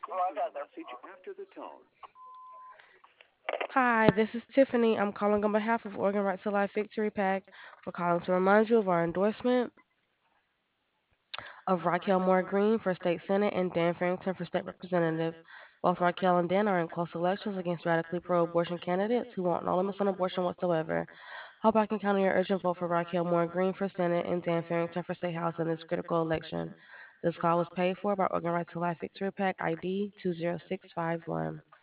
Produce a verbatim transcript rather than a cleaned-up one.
Please leave a message after the tone. Hi, this is Tiffany. I'm calling on behalf of Oregon Right to Life Victory PAC. We're calling to remind you of our endorsement of Raquel Moore Green for State Senate and Dan Farrington for State Representative. Both Raquel and Dan are in close elections against radically pro abortion candidates who want no limits on abortion whatsoever. Hope I can count on your urgent vote for Raquel Moore Green for Senate and Dan Farrington for State House in this critical election. This call was paid for by Oregon Right to Life Victory PAC I D two zero six five one.